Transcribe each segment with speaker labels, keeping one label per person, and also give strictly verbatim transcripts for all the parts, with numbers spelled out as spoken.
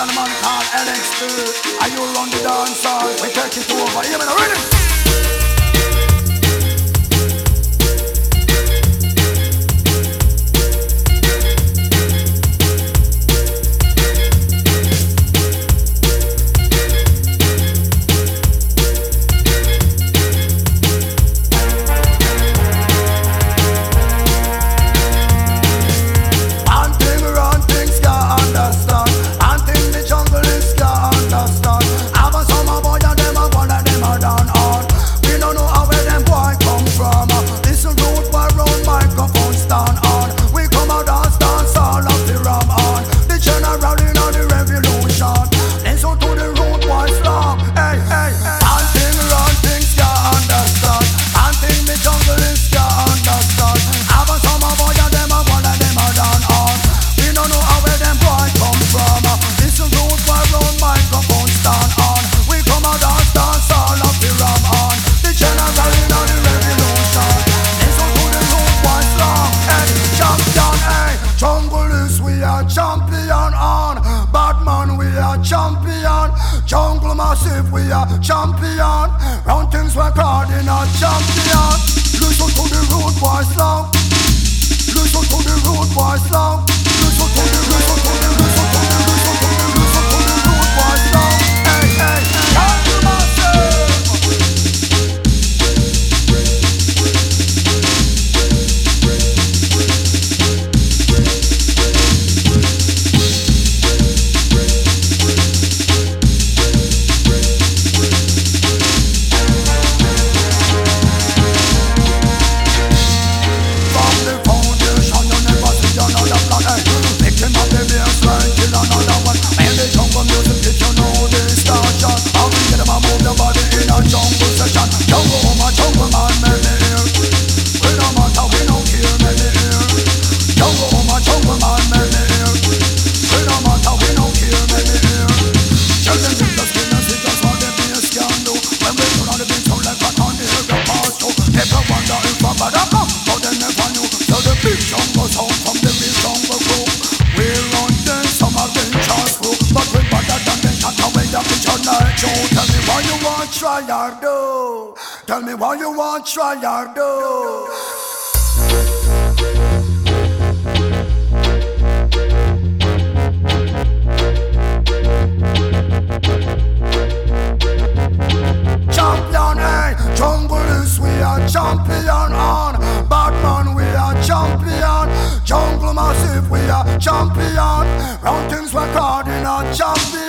Speaker 1: and a man called L X two. Are you run the dance hall? We take it over. Hear me now, ready? Jungle massive, we are champion. Round things we're cardinal champion. Listen to the road boys now. Listen to the road boys now. Listen to the, listen to the, listen to the, listen to the, listen to the road boys now. Hey, hey, Jungle massive. Try or do. Tell me what you want, try or do. Champion, hey, jungle is we are champion on. Batman, we are champion. Jungle massive, we are champion. Round things we're cardinal champion.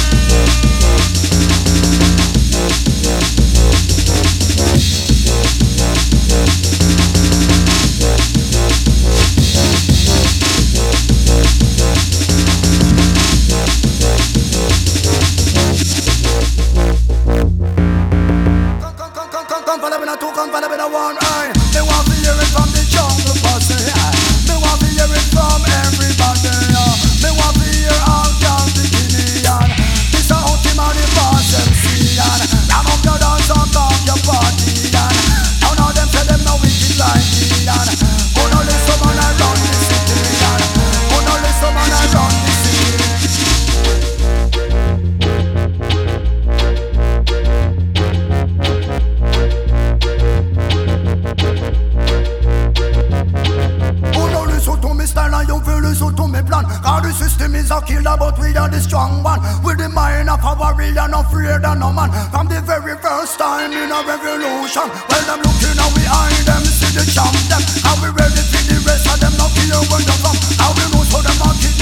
Speaker 1: Killer, but we are the strong one. With the mind of a warrior, no afraid of no man. From the very first time in a revolution, well, them looking how we eye them, see the champ them. How we ready for the rest of them, not care where they from. How we know so them are kids.